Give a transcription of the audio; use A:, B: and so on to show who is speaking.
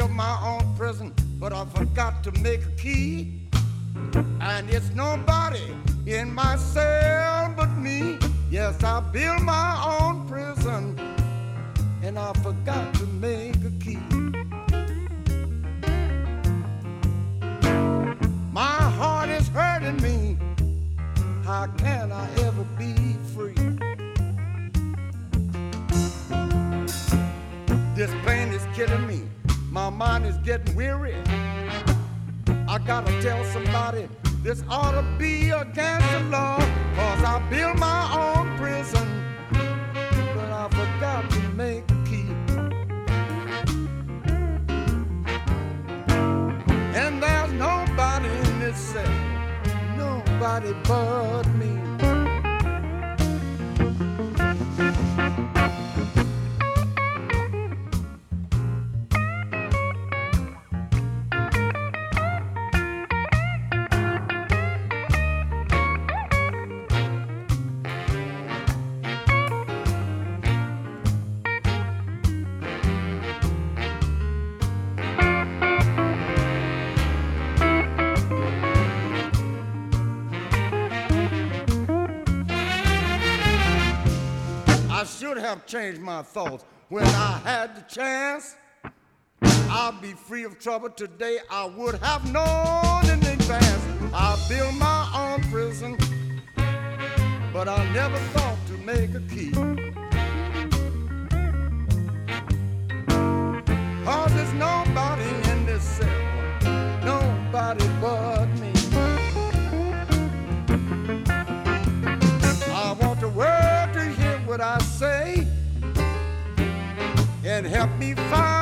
A: built my own prison, but I forgot to make a key. And it's nobody in my cell but me. Yes, I built my own prison, and I forgot to make a key. My heart is hurting me. How can I ever be free? This pain is killing me. My mind is getting weary. I gotta tell somebody this ought to be against the law, 'cause I built my own prison, but I forgot to make a key. And there's nobody in this cell, nobody but me. I should have changed my thoughts when I had the chance. I'll be free of trouble today. I would have known in advance. I built my own prison, but I never thought to make a key. 'Cause there's nobody in this cell, nobody but me. I want the world to hear what I say and help me find